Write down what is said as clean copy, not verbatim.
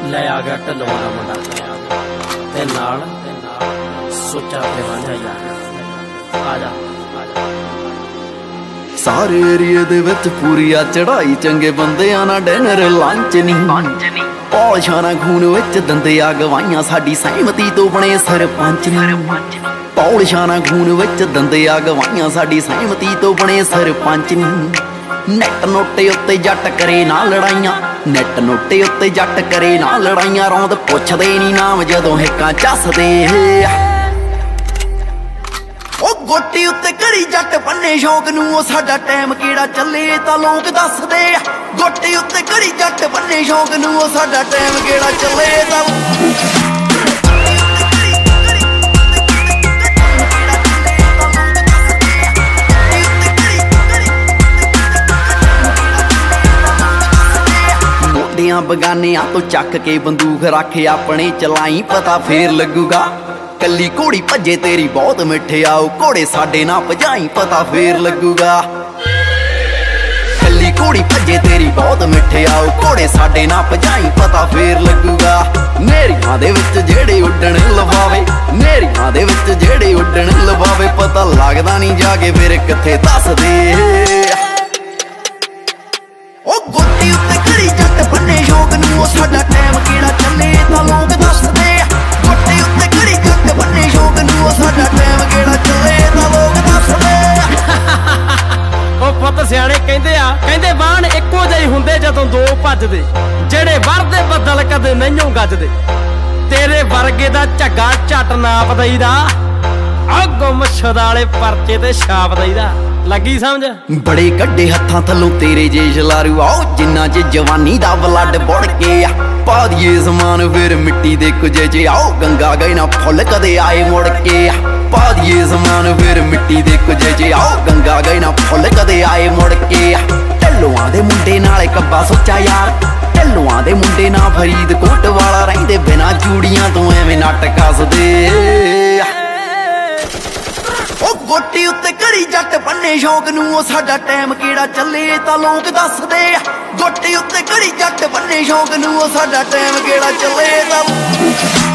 ਲੈ ਆ ਗਿਆ ਢੱਲਵਾਂ ਦਾ ਮੁੰਡਾ ਤੇ ਨਾਲ ਸੁੱਚਾ ਤੇ ਵਾਂਝਾ ਯਾਰ ਆ ਜਾ ਸਾਰੇ ਏਰੀਏ ਦੇ ਵਿੱਚ ਪੂਰੀ ਆ ਚੜਾਈ ਚੰਗੇ ਬੰਦਿਆਂ ਨਾਲ ਡਿਨਰ ਲੰਚ ਨਹੀਂ ਪੌਲਸ਼ਾਂ ਨਾਲ ਖੂਨ ਵਿੱਚ ਦੰਦੇ ਆ ਗਵਾਈਆਂ ਸਾਡੀ ਸਹਿਮਤੀ ਤੋਂ ਬਣੇ ਸਰਪੰਚ ਨਹੀਂ ਪੌਲਸ਼ਾਂ ਨਾਲ ਖੂਨ ਵਿੱਚ ਦੰਦੇ ਆ ਗਵਾਈਆਂ ਸਾਡੀ ਸਹਿਮਤੀ ਤੋਂ ਬਣੇ ਸਰਪੰਚ ਨਹੀਂ ਨੈਟ ਨੋਟੇ ਉੱਤੇ ਜੱਟ ਕਰੇ ਨਾ ਲੜਾਈਆਂ ਨੈਟ ਨੋਟੇ ਉੱਤੇ ਜੱਟ ਕਰੇ ਨਾ ਲੜਾਈਆਂ ਰੌਂਦ ਪੁੱਛਦੇ ਨਹੀਂ ਨਾਮ ਜਦੋਂ ਹਿੱਕਾਂ ਚੱਸਦੇ ਉਹ ਗੋਟੀ ਉੱਤੇ ਘੜੀ ਜੱਟ ਬੰਨੇ ਸ਼ੌਕ ਨੂੰ ਉਹ ਸਾਡਾ ਟਾਈਮ ਕਿਹੜਾ ਚੱਲੇ ਤਾਂ ਲੋਕ ਦੱਸਦੇ ਆ ਗੋਟੀ ਉੱਤੇ ਘੜੀ ਜੱਟ ਬੰਨੇ ਸ਼ੌਕ ਨੂੰ ਉਹ ਸਾਡਾ ਟਾਈਮ ਕਿਹੜਾ ਚੱਲੇ ਤਾਂ ਮੋਢਿਆਂ ਬਗਾਨਿਆਂ ਤੋਂ ਚੱਕ ਕੇ ਬੰਦੂਕ ਰੱਖ ਆਪਣੇ ਚਲਾਈ ਪਤਾ ਫੇਰ ਲੱਗੂਗਾ ਕੱਲੀ ਘੋੜੀ ਭੱਜੇ ਤੇਰੀ ਬਹੁਤ ਮਿੱਠੇ ਆਓ ਘੋੜੇ ਸਾਡੇ ਨਾਲ ਭਜਾਈ ਪਤਾ ਫੇਰ ਲੱਗੂਗਾ ਕੱਲੀ ਘੋੜੀ ਭੱਜੇ ਤੇਰੀ ਬਹੁਤ ਮਿੱਠੇ ਆਓ ਘੋੜੇ ਸਾਡੇ ਨਾਲ ਭਜਾਈ ਪਤਾ ਫੇਰ ਲੱਗੂਗਾ ਨੇਰੀਆਂ ਦੇ ਵਿੱਚ ਜਿਹੜੇ ਉੱਡਣ ਲਵਾਵੇ ਨੇਰੀਆਂ ਦੇ ਵਿੱਚ ਜਿਹੜੇ ਉੱਡਣ ਲਵਾਵੇ ਪਤਾ ਲੱਗਦਾ ਨਹੀਂ ਜਾ ਕੇ ਫਿਰ ਕਿੱਥੇ ਦੱਸਦੇ ਉਹ ਗੋਟੀ ਉੱਤੇ ਘੜੀ ਜੱਟ ਬੰਨੇ ਸ਼ੌਕ ਨੂੰ ਉਹ ਸਾਡਾ ਟਾਈਮ ਕਿਹੜਾ ਚੱਲੇ ਤਾਂ ਲੋਕ ਦੱਸਦੇ ਗੋਟੀ ਉੱਤੇ ਘੜੀ ਜੱਟ ਬੰਨੇ ਸ਼ੌਕ ਨੂੰ ਉਹ ਸਾਡਾ ਟਾਈਮ ਕਿਹੜਾ ਚੱਲੇ ਤਾਂ ਲੋਕ ਦੱਸਦੇ ਉਹ ਪੁੱਤ ਸਿਆਣੇ ਕਹਿੰਦੇ ਬਾਣ ਇੱਕੋ ਜਿਹੇ ਹੁੰਦੇ ਜਦੋਂ ਦੋ ਭੱਜਦੇ ਜਿਹੜੇ ਵਰਦੇ ਬੱਦਲ ਕਦੇ ਨਹੀਂਓ ਗੱਜਦੇ ਤੇਰੇ ਵਰਗੇ ਦਾ ਝੱਗਾ ਝੱਟ ਨਾਪ ਦਈਦਾ ਆ ਗੁੰਮਸ਼ੁਦ ਵਾਲੇ ਪਰਚੇ ਤੇ ਛਾਪ ਦਈਦਾ ਲੱਗੀ ਸਮਝ ਬੜੇ ਕੱਢੇ ਹੱਥਾਂ ਥੱਲੋਂ ਤੇਰੇ ਜੇ ਸ਼ਲਾਰੂ ਆਓ ਜਿੰਨਾ ਚ ਜਵਾਨੀ ਦਾ ਬਲੱਡ ਬੁੜ ਕੇ ਆ ਪਾ ਦੀਏ ਸਮਾਨ ਫਿਰ ਮਿੱਟੀ ਦੇ ਕੁਝੇ ਚ ਆਓ ਗੰਗਾ ਗਏ ਨਾ ਫੁੱਲ ਕਦੇ ਆਏ ਮੁੜ ਕੇ ਆ ਪਾ ਦੀਏ ਸਮਾਨ ਫਿਰ ਮਿੱਟੀ ਦੇ ਕੁਝੇ ਚ ਆਓ ਗੰਗਾ ਗਏ ਨਾ ਫੁੱਲ ਕਦੇ ਆਏ ਮੁੜ ਕੇ ਆ ਢੱਲੂਆਂ ਦੇ ਮੁੰਡੇ ਨਾਲ ਕੱਬਾ ਸੋਚਾ ਯਾਰ ਢੱਲੂਆਂ ਦੇ ਮੁੰਡੇ ਨਾਲ ਫਰੀਦਕੋਟ ਵਾਲਾ ਰਹਿੰਦੇ ਬਿਨਾਂ ਚੂੜੀਆਂ ਤੋਂ ਐਵੇਂ ਨੱਟ ਕੱਸਦੇ ਉਹ ਗੋਟੀ ਉੱਤੇ ਘੜੀ ਜੱਟ ਬੰਨੇ ਸ਼ੌਕ ਨੂੰ ਉਹ ਸਾਡਾ ਟਾਈਮ ਕਿਹੜਾ ਚੱਲੇ ਤਾਂ ਲੋਕ ਦੱਸਦੇ ਗੋਟੀ ਉੱਤੇ ਘੜੀ ਜੱਟ ਬੰਨੇ ਸ਼ੌਕ ਨੂੰ ਉਹ ਸਾਡਾ ਟਾਈਮ ਕਿਹੜਾ ਚੱਲੇ ਤਾਂ